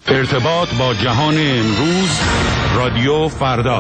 ارتباط با جهان امروز، رادیو فردا.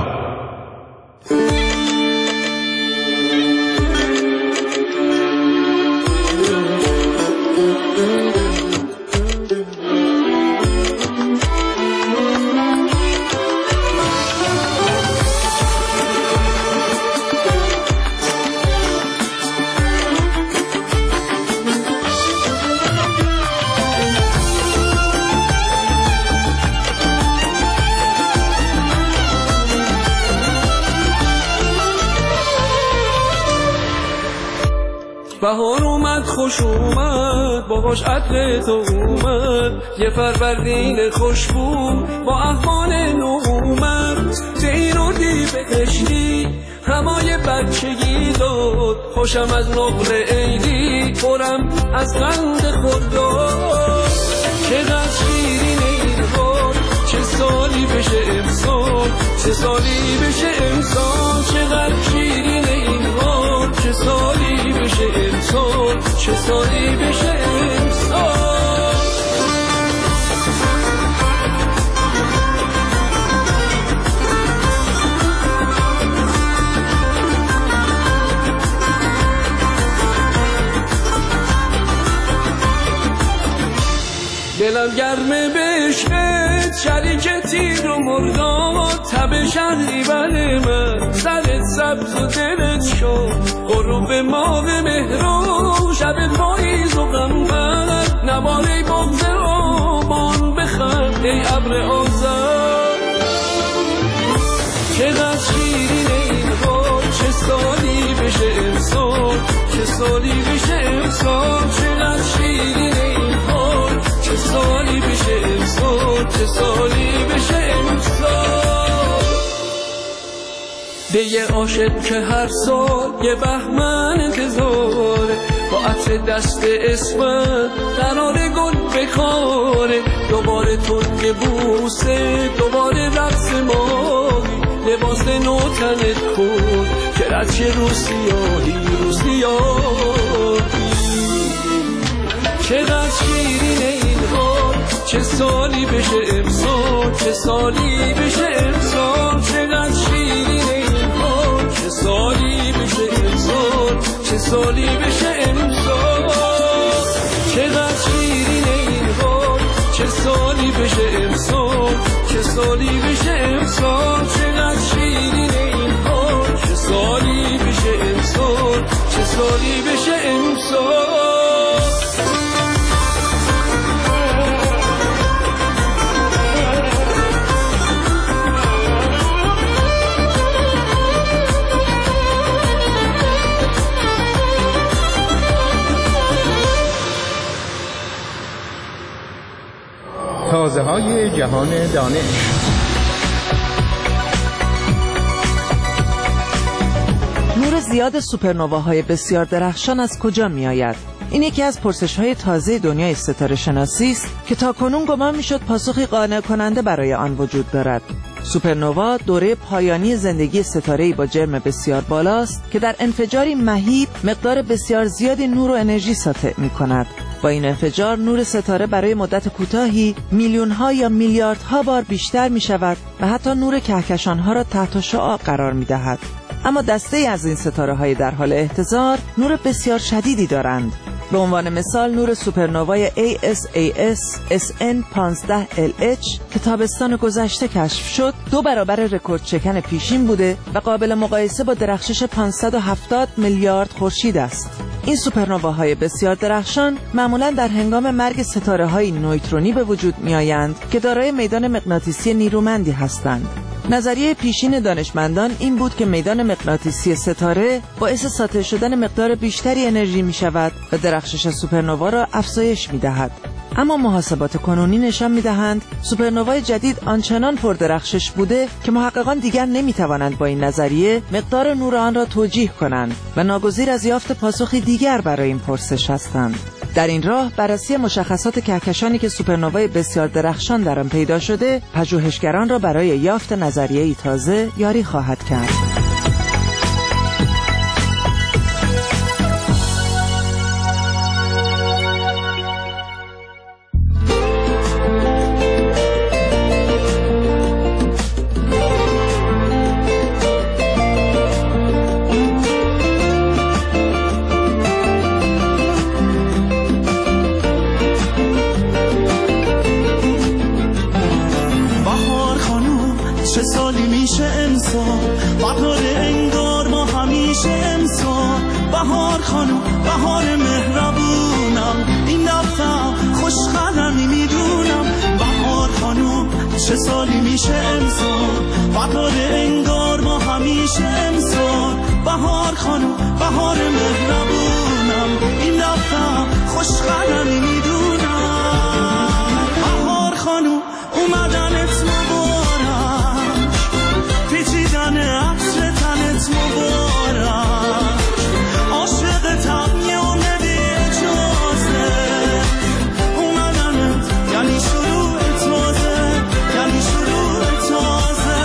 بهار اومد خوش اومد باهاش عطر تو اومد، یه فروردین خوشبو با احوال نو اومد. دیر و دی بهشتی همای بچگی داد، خوشم از نقل عیدی پرم از قند خورداد. چقدر شیرین این حال، چه سالی بشه امسال، چه سالی بشه امسال. چقدر شیرین این حال، چه سالی بشه امسال، چه سالی بشه امسال. دلم گرمه بشت شریک تیر و مرداد، تب شهریور من سرت سبز و دلت شد. غروب ماه مهرو شب پاییز و غمبر، نواره بغض آبان بخند ای ابر آذر. چقدر شیرین این حال، چه سالی بشه امسال، چه سالی بشه امسال. چقدر شیرین این حال، چه سالی بشه امسال، چه سالی بشه امسال. دیگه عاشق که هر سال یه بهمن انتظاره، با عطر دست اسمت قرار گل بکاره. دوباره ترک بوسه، دوباره رقص ماهی، لباس نو تنت کن که رچه روسیاهی روسیاهی. چقدر شیرین این حال، چه سالی بشه امسال، چه سالی بشه امسال. چقدر شیرین این حال، چه سالی بشه امسال، چه سالی بشه امسال. چقدر شیرین این حال، چه سالی بشه امسال، چه سالی بشه امسال. چقدر شیرین این حال، چه سالی بشه امسال، چه سالی بشه امسال. تازه‌های جهان دانش. نور زیاد سوپرنواهای بسیار درخشان از کجا می آید؟ این یکی از پرسش‌های تازه دنیای ستاره شناسی است که تاکنون گمان می‌شد پاسخی قانع کننده برای آن وجود دارد. سوپرنوا دوره پایانی زندگی ستاره‌ای با جرم بسیار بالاست که در انفجاری مهیب مقدار بسیار زیادی نور و انرژی ساطع می‌کند. با این انفجار نور ستاره برای مدت کوتاهی میلیون‌ها یا میلیاردها بار بیشتر می‌شود و حتی نور کهکشان‌ها را تحت شعاع قرار می‌دهد. اما دسته‌ای از این ستاره‌های در حال احتضار نور بسیار شدیدی دارند. به عنوان مثال نور سوپرنوای ASAS SN15LH که تابستان گذشته کشف شد 2 برابر رکورد شکن پیشین بوده و قابل مقایسه با درخشش 570 میلیارد خورشید است. این سوپرنواهای بسیار درخشان معمولاً در هنگام مرگ ستاره‌های نویترونی به وجود می‌آیند که دارای میدان مغناطیسی نیرومندی هستند. نظریه پیشین دانشمندان این بود که میدان مغناطیسی ستاره باعث ساطع شدن مقدار بیشتری انرژی می شود و درخشش سوپرنوا را افزایش می دهد. اما محاسبات کنونی نشان می دهند سوپرنوای جدید آنچنان پردرخشش بوده که محققان دیگر نمی توانند با این نظریه مقدار نور آن را توجیه کنند و ناگزیر از یافت پاسخی دیگر برای این پرسش هستند. در این راه بررسی مشخصات کهکشانی که سوپرنوای بسیار درخشان در آن پیدا شده پژوهشگران را برای یافت نظریه‌ای تازه یاری خواهد کرد. پارسالی میشه امسال، بهار انگار ما همیشه امسال. بهار خانم بهار مهربونم، این دفعه خوشقدمی میدونم. بهار خانم اومدنت مبارک، پیچیدن عطر تنت مبارک. عاشقتم یه عمر بی اجازه، اومدنت یعنی شروع تازه، یعنی شروع تازه.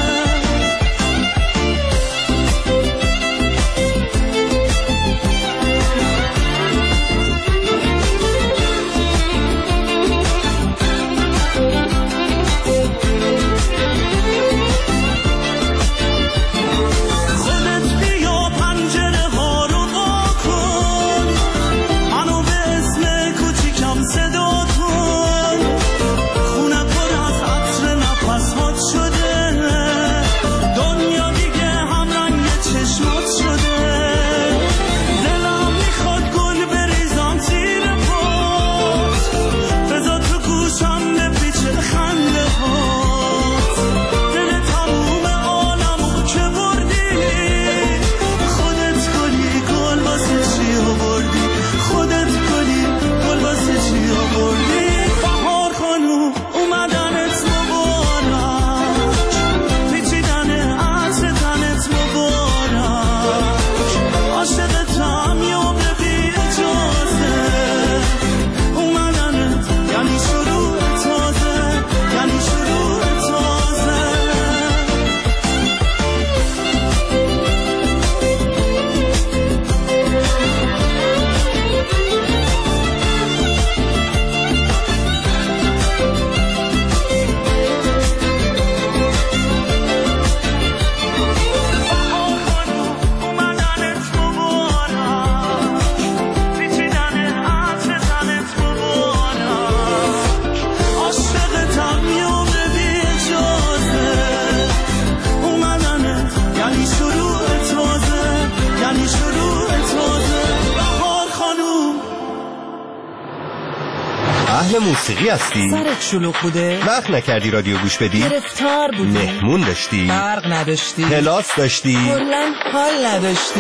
موسیقی هستی؟ سرت شلوغ بوده؟ وقت نکردی رادیو گوش بدی؟ گرفتار بودی؟ مهمون داشتی؟ برق نداشتی؟ کلاس داشتی؟ کلاً حال نداشتی؟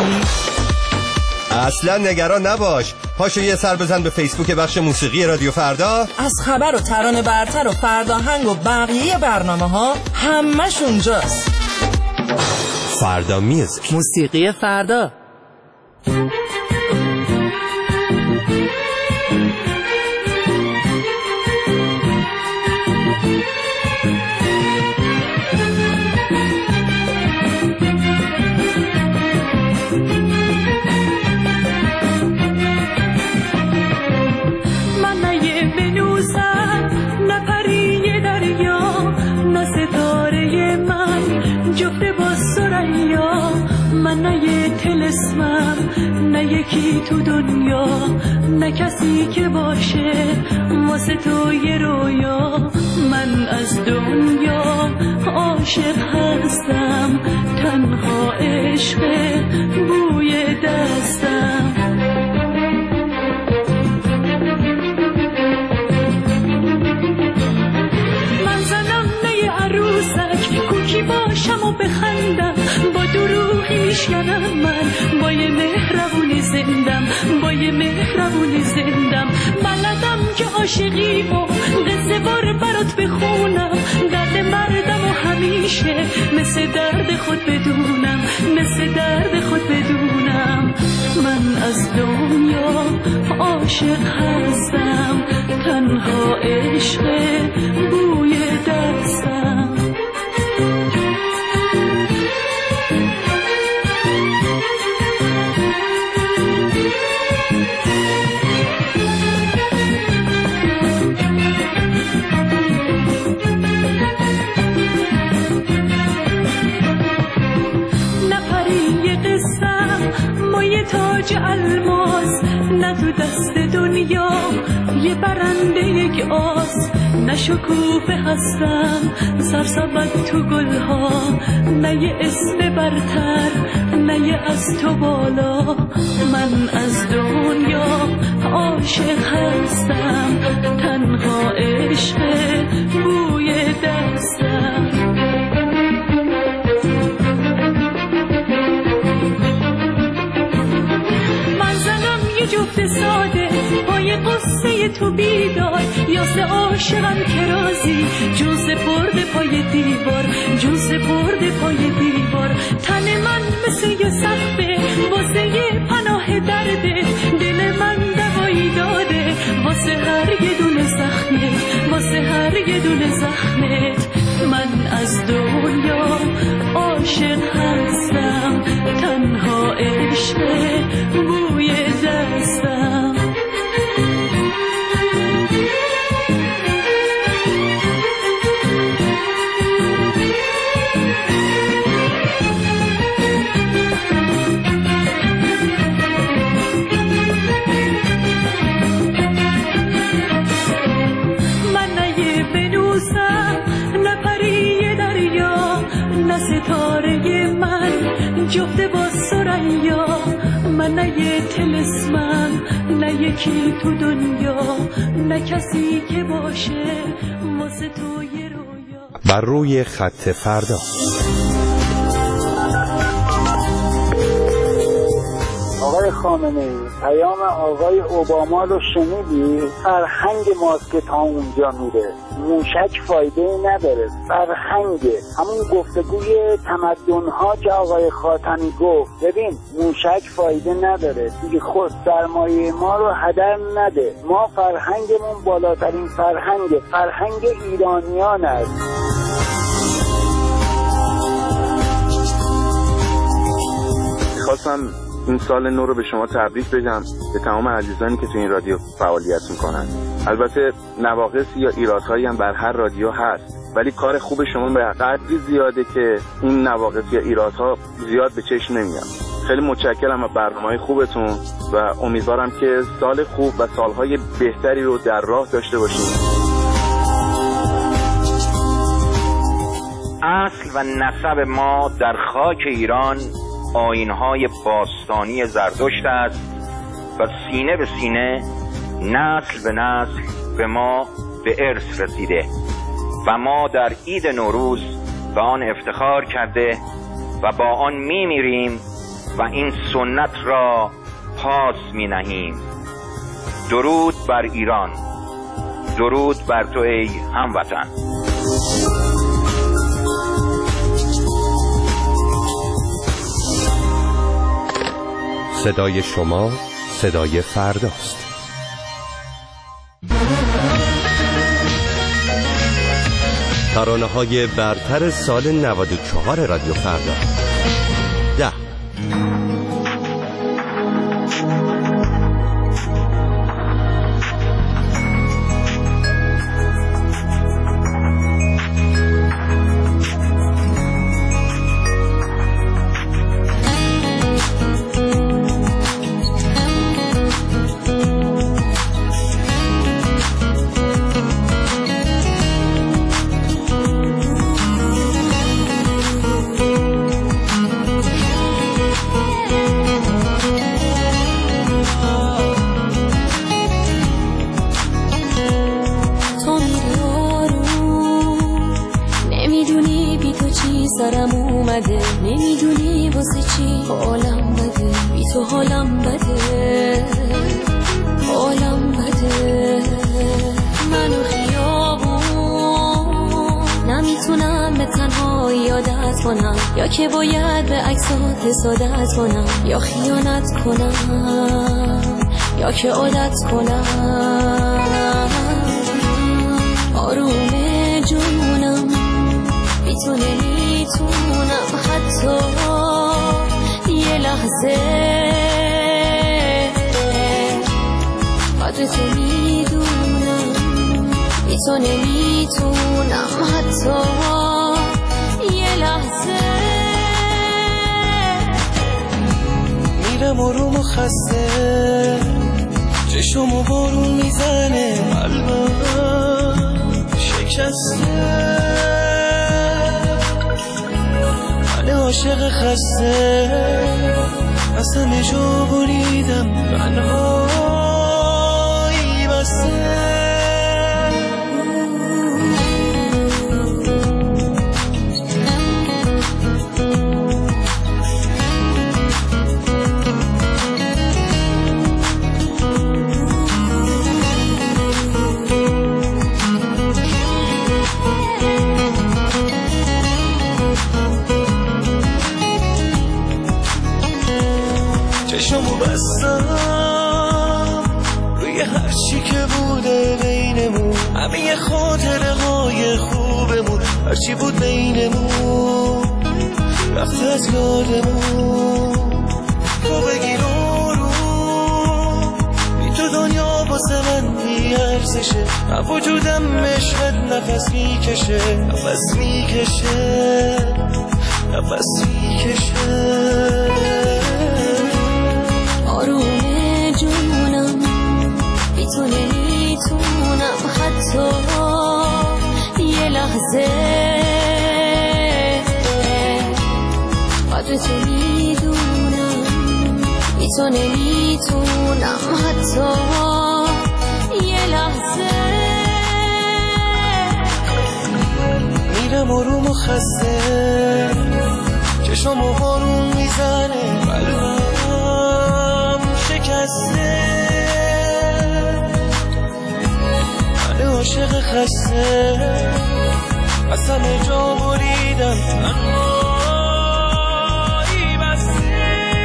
اصلا نگران نباش، پاشو یه سر بزن به فیسبوک بخش موسیقی رادیو فردا. از خبر و ترانه برتر و فرداهنگ و بقیه برنامه ها همش اونجاست. فردا میوزیک، موسیقی فردا. نه یکی تو دنیا، نه کسی که باشه واسه تو یه رویا. من از دنیا عاشق هستم، تنها عشق بوی دستم. من زنم نه عروسک، کوکی باشم و بخندم، با دروغی میشکنم من، با یه مهربونی زندم، با یه مهربونی زندم. بلدم که عاشقی و قصه بار برات بخونم، درد مردم و همیشه مثل درد خود بدونم، مثل درد خود بدونم. من از دنیا عاشق هستم، تنها عشق بوی دستم. تاج الماس نه تو دست دنیا، یه برنده یک آس. نه شکوفه هستم سرسبد تو گلها، نه یه اسم برتر، نه یه از تو بالا. من از دنیا عاشق هستم، تنها عشق بوی دست. عاشقم که رازی جون سپرده پای دیوار، جون سپرده پای دیوار. تن من مثل یه سقفه واسه یه پناه درده، دل من دوایی داده واسه هر یه دونه زخمت، واسه هر یه دونه زخمت. من از دنیا عاشق هستم، تنها عشق بوی دستم. ستاره من جفته با سریا، من نه یه طلسمم، نه یکی تو دنیا، نه کسی که باشه واسه تو یه رویا. بر روی خط فردا. آقای خامنه‌ای، پیام آقای اوباما رو شنیدی؟ فرهنگ ماست که تا اونجا میره، موشک فایده نداره، فرهنگه. همون گفتگوی تمدن‌ها که آقای خاتمی گفت، ببین موشک فایده نداره، دیگه خود سرمایه ما رو هدر نده. ما فرهنگمون بالاترین فرهنگ ایرانیان است. خواستم این سال نو رو به شما تبریک بگم، به تمام عزیزانی که تو این رادیو فعالیت میکنن. البته نواقصی یا ایرادهایی هم بر هر رادیو هست، ولی کار خوب شما به قدری زیاده که این نواقص یا ایرادها زیاد به چشم نمیاد. خیلی متشکرم از برنامه‌های خوبتون و امیدوارم که سال خوب و سالهای بهتری رو در راه داشته باشیم. اصل و نسب ما در خاک ایران آیین‌های باستانی زرتشت است و سینه به سینه، نسل به نسل به ما به ارث رسیده و ما در عید نوروز به آن افتخار کرده و با آن می‌میریم و این سنت را پاس می‌نهیم. درود بر ایران، درود بر تو ای هموطن. صدای شما صدای فرداست. ترانه‌های برتر سال 94 رادیو فردا. 10 نمیدونی واسه چی حالم بده، بی تو حالم بده، حالم بده. منو خیابون نمیتونم به تنهایی عادت کنم، یا که باید به عکسات حسادت کنم، یا خیانت کنم، یا که عادت کنم. آروم جونم بی تو نمیتونم حتی یه لحظه، قدر تو میدونم، بی تو نمیتونم حتی یه لحظه. میرم آروم و خسته، چشم و بارون میزنه، قلبم شکسته، عاشق خسته، از همه جا بریدم، تنهایی بسته. چشمو بستم روی هرچی که بوده بینمون، همه خاطره های خوبمون، هرچی بود بینمون رفت از یادمون. تو بگیر آروم، بی تو دنیا واسه من بی ارزشه، وجودم عشقت نفس میکشه، نفس میکشه، نفس میکشه. آرومه جونم، بی تو نمیتونم حتی یه لحظه. قدر تو میدونم، بی تو نمیتونم حتی یه لحظه. میرم آروم و خسته، چشمو بارون میزنه، قلبم شکسته، من عاشق خسته، از همه جا بریدم تنهایی بسته.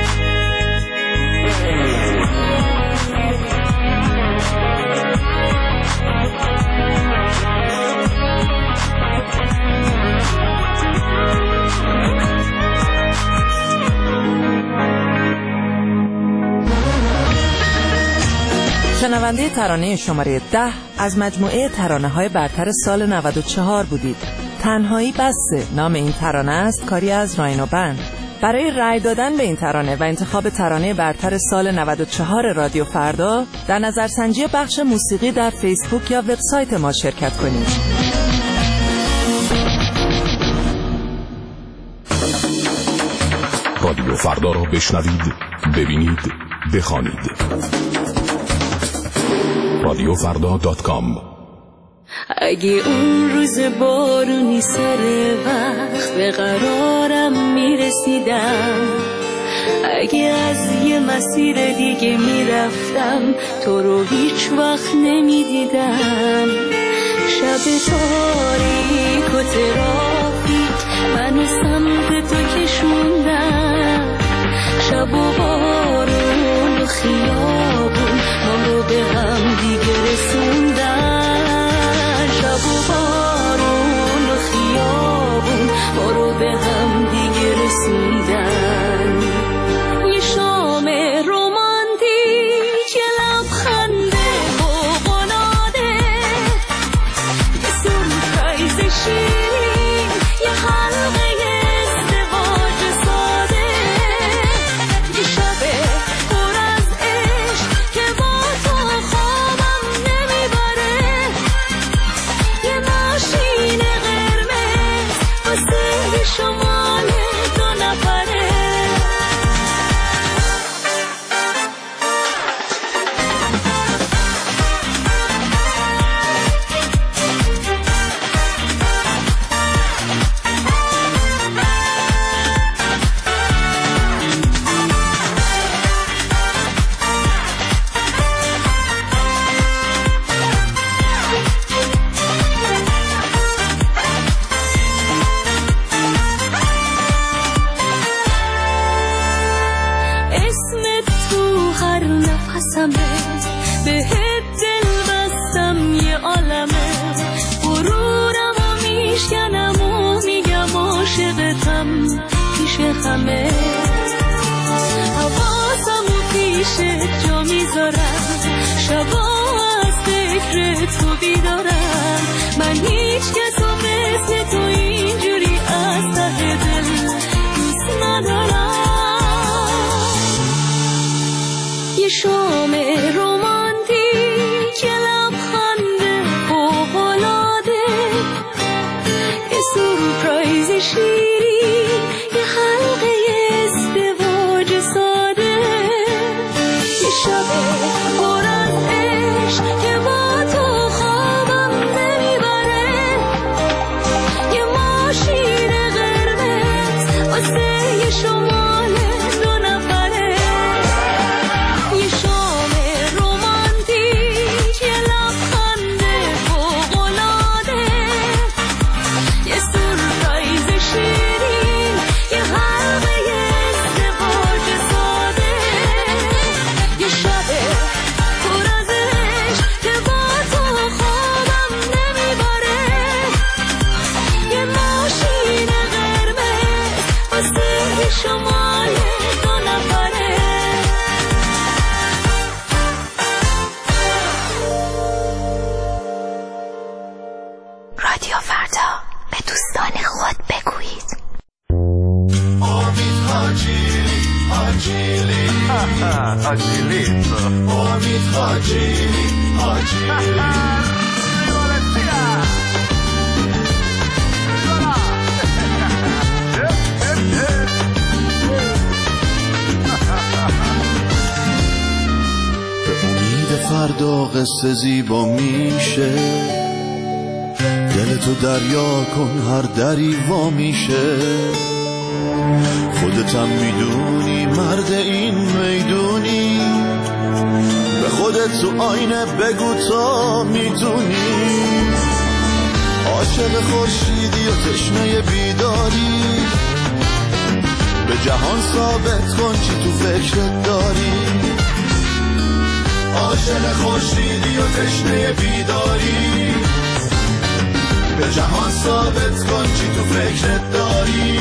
شنونده ترانه شماره 10 از مجموعه ترانه‌های برتر سال 94 بودید. تنهایی بسه نام این ترانه است، کاری از راینو بند. برای رأی دادن به این ترانه و انتخاب ترانه برتر سال 94 رادیو فردا در نظرسنجی بخش موسیقی در فیسبوک یا وبسایت ما شرکت کنید. رادیو فردا را بشنوید، ببینید، بخوانید. radiofrda.com. اگه اون روز بارونی سر وقت به قرارم میرسیدم، اگه از یه مسیر دیگه میرفتم تو رو هیچ وقت نمیدیدم، شب تاریک و ترافیک منو سمت تو کشوندم، شب و بارون و خیابون ما رو به هم دیگه رسوندن، شب و بارون و خیابون ما رو به هم دیگه رسوندن. یه شام رومانتیک، یه لبخنده فوق‌العاده، یه سورپرایز شیرین، یه حلقه ازدواج ساده، یه شب پر از عشق که با تو خوابم نمیبره، یه ماشین قرمز واسه شمال دو نفره. اسمت تو هر نفسمه، بهت دل بستم یه عالمه، غرورمو میشکنم و میگم عاشقتم پیش همه، حواسمو پیشت جا میذارم، شبا از فکر تو بیدارم، من هیچ کسو مثل تو اینجوری از ته دل دوست ندارم. یه شام رومانتیک، یه لبخنده فوق‌العاده، یه سورپرایز شیرین، یه حلقه ازدواج ساده، یه شب پر از عشق که با تو خوابم نمیبره، یه ماشین قرمز واسه یه شمال دو نفره، یه شام رادیو فردا به دوستان خود بگویید. امید حاجیلی حاجیلی امید حاجیلی حاجیلی فردا قصه زیبا میشه، دل تو دریا کن هر دری وا میشه. خودتم میدونی مرد این میدونی، به خودت تو آینه بگو تا میتونی. عاشق خورشیدی و تشنه بیداری، به جهان ثابت کن چی تو فکرت داری. عاشق خورشیدی و تشنه بیداری، به جهان ثابت کن چی تو فکرت داری.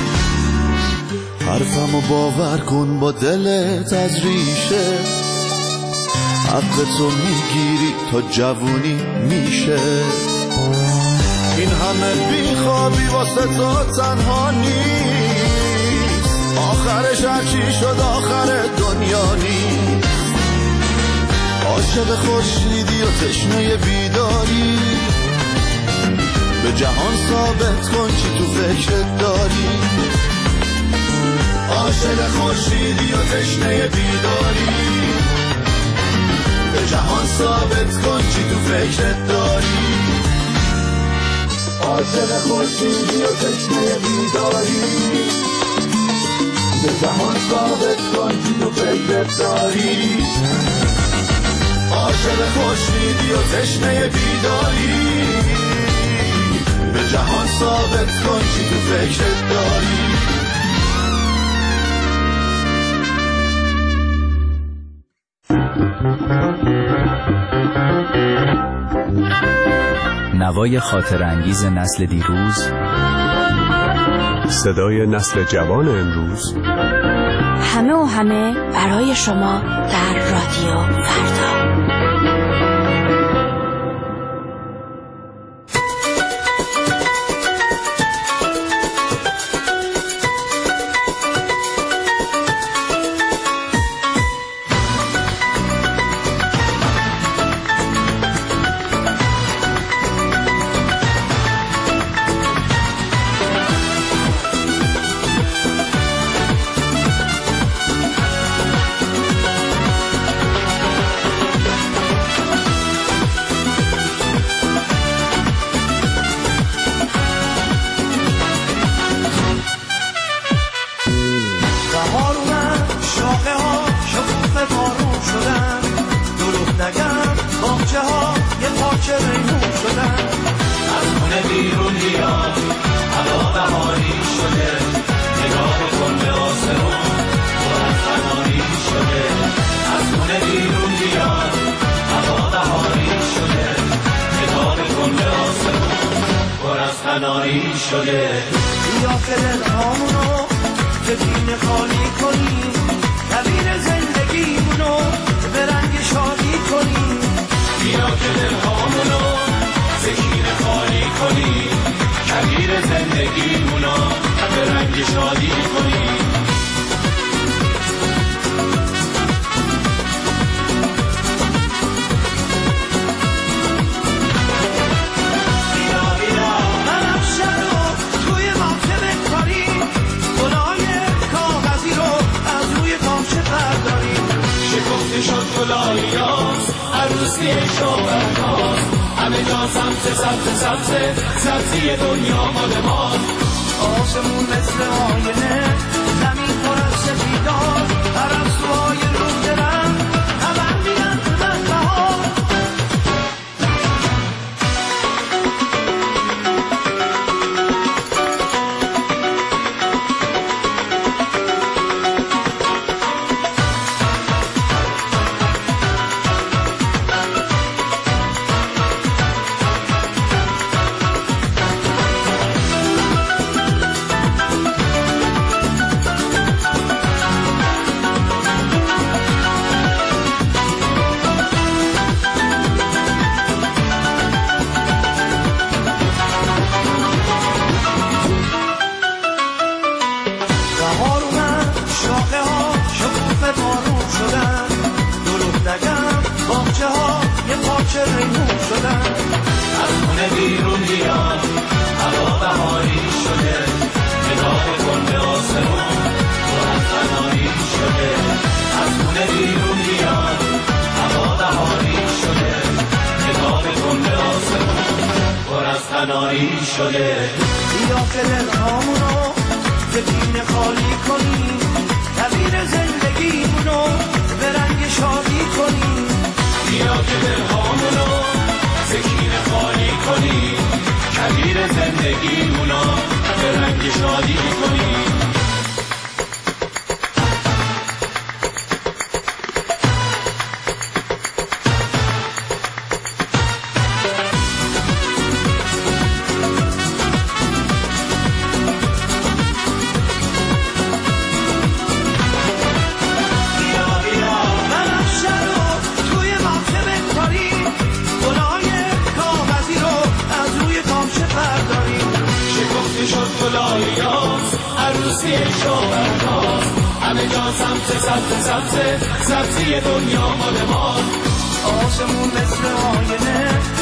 حرفمو باور کن با دلت از ریشه، حق تو میگیری تا جوونی میشه. این همه بیخوابی واسه تو تنها نیست، آخرش هرچی شد آخر دنیا نیست. عاشق خورشیدی و تشنه بیداری، به جهان ثابت کن چی تو فکرت داری. عاشق خورشیدی و تشنه بیداری، به جهان ثابت کن چی تو فکرت داری. عاشق خورشیدی و تشنه بیداری، به جهان ثابت کن چی تو فکرت داری. عاشق خورشیدی و تشنه بیداری، به جهان ثابت کن چی تو فکرت داری. نوای خاطر انگیز نسل دیروز، صدای نسل جوان امروز، همه و همه برای شما در رادیو فردا. بیان هوا بهاری شده نگاه کن به آسمون پر از قناری شده از خونه بیرون بیان هوا بهاری شده نگاه کن به آسمون پر از قناری شده بیا که دلهامونو زمین خالی کنیم تعبیر زندگیمونو به رنگ شادی کنیم بیا که دلهامونو سکین خالی کنیم کبیر زندگیمونو به رنگ شادی کنیم عروسی شاورناز همه جا سمت سبز سبزی دنیا مال ما آسمون مثل آینه